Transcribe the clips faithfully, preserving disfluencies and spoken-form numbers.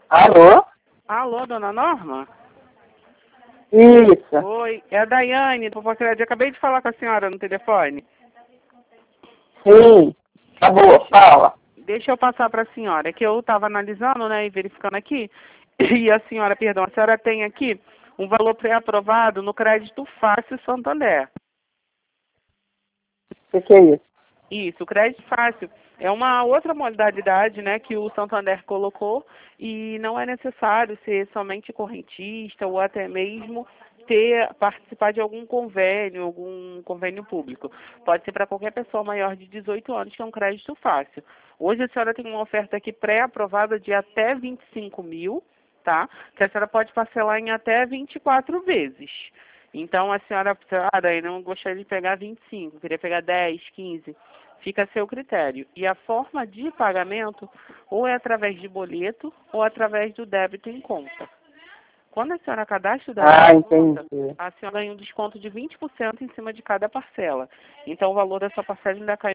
Alô? Alô, dona Norma? Isso. Oi, é a Daiane, do Popocrédito. Acabei de falar com a senhora no telefone. Sim. Tá boa, fala. Deixa eu passar para a senhora, que eu estava analisando, né, e verificando aqui, e a senhora, perdão, a senhora tem aqui um valor pré-aprovado no crédito Fácil Santander. O que, que é isso? Isso, o crédito fácil é uma outra modalidade, né, que o Santander colocou e não é necessário ser somente correntista ou até mesmo ter participar de algum convênio, algum convênio público. Pode ser para qualquer pessoa maior de dezoito anos, que é um crédito fácil. Hoje a senhora tem uma oferta aqui pré-aprovada de até vinte e cinco mil, tá? Que a senhora pode parcelar em até vinte e quatro vezes. Então a senhora, ah, daí não gostaria de pegar vinte e cinco, queria pegar dez, quinze. Fica a seu critério. E a forma de pagamento ou é através de boleto ou através do débito em conta. Quando a senhora cadastra o débito Ah, em conta, entendi. a senhora ganha um desconto de vinte por cento em cima de cada parcela. Então o valor da sua parcela ainda cai.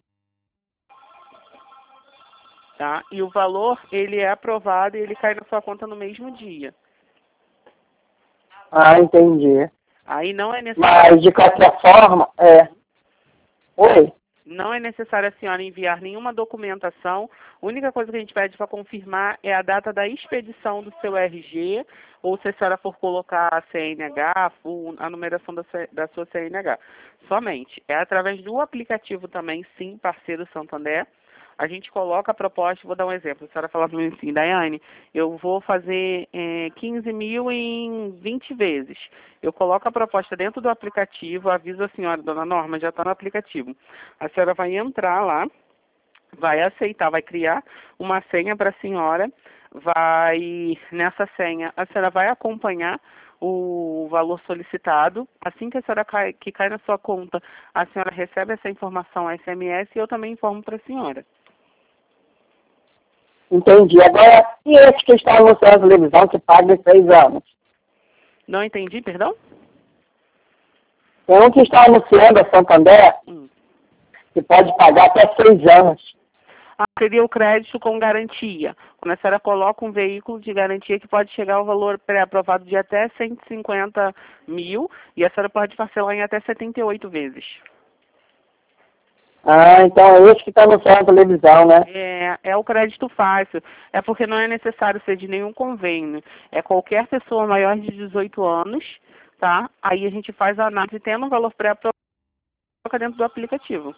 Tá? E o valor, ele é aprovado e ele cai na sua conta no mesmo dia. Ah, entendi. Aí não é necessário. Mas, de qualquer forma, é... Oi? Não é necessário a senhora enviar nenhuma documentação. A única coisa que a gente pede para confirmar é a data da expedição do seu R G, ou se a senhora for colocar a C N H, a numeração da, da sua C N H. Somente. É através do aplicativo também, sim, parceiro Santander. A gente coloca a proposta, vou dar um exemplo. A senhora fala para mim assim, Daiane, eu vou fazer é, quinze mil em vinte vezes. Eu coloco a proposta dentro do aplicativo, aviso a senhora, dona Norma, já está no aplicativo. A senhora vai entrar lá, vai aceitar, vai criar uma senha para a senhora, vai, nessa senha, a senhora vai acompanhar o valor solicitado. Assim que a senhora cai, que cai na sua conta, a senhora recebe essa informação S M S e eu também informo para a senhora. Entendi. Agora, e esse que está anunciando na televisão que paga em seis anos? Não entendi, perdão? Tem um que está anunciando a Santander Hum. que pode pagar até seis anos. Ah, seria o crédito com garantia. Quando a senhora coloca um veículo de garantia que pode chegar ao valor pré-aprovado de até cento e cinquenta mil e a senhora pode parcelar em até setenta e oito vezes. Ah, então é esse que está anunciando na televisão, né? É, é o crédito fácil. É porque não é necessário ser de nenhum convênio. É qualquer pessoa maior de dezoito anos, tá? Aí a gente faz a análise tendo um valor pré-aprovado dentro do aplicativo.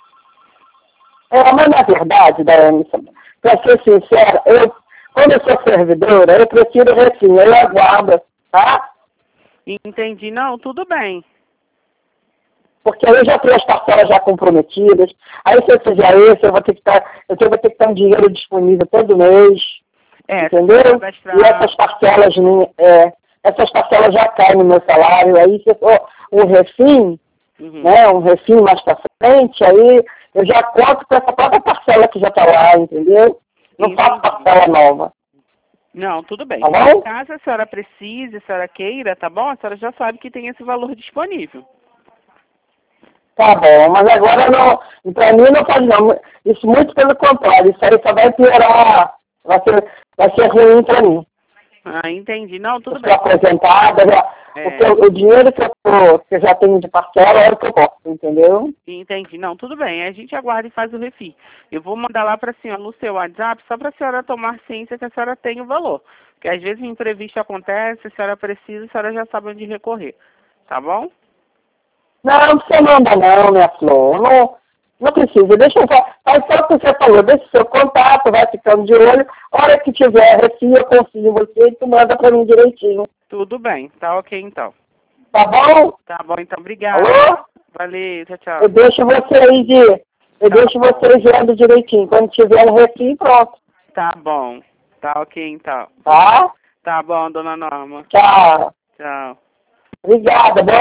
É, mas na verdade, Daiane, para ser sincera, eu, quando eu sou servidora, eu prefiro assim, eu aguardo, tá? Entendi. Não, tudo bem. Porque aí eu já tenho as parcelas já comprometidas, aí se eu fizer isso, eu vou ter que estar, eu vou ter que ter um dinheiro disponível todo mês, É, entendeu? cadastrar... E essas parcelas, é, essas parcelas já caem no meu salário, aí se eu for um refim, Uhum. né, um refim mais pra frente, aí eu já conto com essa própria parcela que já está lá, entendeu? Não faço parcela nova. Não, tudo bem. Tá bom? Caso a senhora precise, a senhora queira, tá bom? A senhora já sabe que tem esse valor disponível. Tá bom, mas agora não, pra mim não pode não. Isso muito pelo contrário, isso aí só vai piorar, vai ser, vai ser ruim pra mim. Ah, entendi. Não, tudo Eu bem. sou aposentada, já, É. porque o, o dinheiro que eu, tô, que eu já tenho de parcela é o que eu posso, entendeu? Entendi. Não, tudo bem. A gente aguarda e faz o refis. Eu vou mandar lá para a senhora no seu WhatsApp, só para a senhora tomar ciência que a senhora tem o valor. Porque às vezes o imprevisto acontece, a senhora precisa, a senhora já sabe onde recorrer. Tá bom? Não, não precisa mandar não, minha flor. Não, não precisa. Deixa eu faz só o que você falou, deixa o seu contato, vai ficando de olho. A hora que tiver refis, eu confio em você e tu manda pra mim direitinho. Tudo bem. Tá ok, então. Tá bom? Tá bom, então. Obrigada. Alô? Valeu. Tchau, tchau. Eu deixo vocês de, eu Tá deixo bom. vocês vendo direitinho. Quando tiver um refim, pronto. Tá bom. Tá ok, então. Tá? Tá bom, dona Norma. Tchau. Tchau. Obrigada. Boa